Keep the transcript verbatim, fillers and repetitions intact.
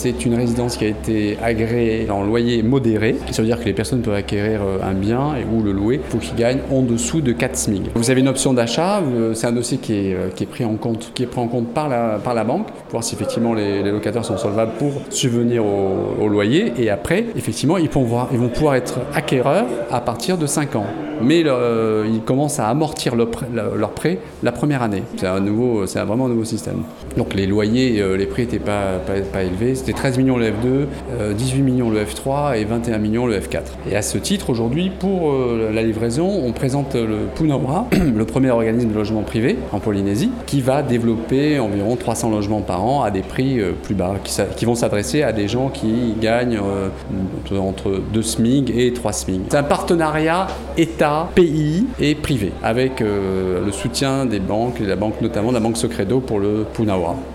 c'est une résidence qui a été agréée en loyer modéré. Ça veut dire que les personnes peuvent acquérir un bien et ou le louer. Il faut qu'ils gagnent en dessous de quatre SMIC. Vous avez une option d'achat. C'est un dossier qui est, qui est pris en compte, qui est pris en compte par la, par la banque pour voir si effectivement les, les locataires sont solvables pour subvenir au, au loyer. Et après, effectivement, ils, voir, ils vont pouvoir être acquéreurs à partir de cinq ans. Mais euh, ils commencent à amortir le prêt, le, leur prêt la première année. C'est, un nouveau, c'est vraiment un nouveau système. Donc les loyers, euh, les prêts n'étaient pas, pas, pas élevés. C'était treize millions le F deux, euh, dix-huit millions le F trois et vingt et un millions le F quatre. Et à ce titre, aujourd'hui, pour euh, la livraison, on présente le Punaura, le premier organisme de logement privé en Polynésie, qui va développer environ trois cents logements par an à des prix euh, plus bas, qui, qui vont s'adresser à des gens qui gagnent euh, entre deux SMIC et trois SMIC. C'est un partenariat État, P I et privé, avec euh, le soutien des banques, et la banque notamment la banque Socredo pour le Punaura.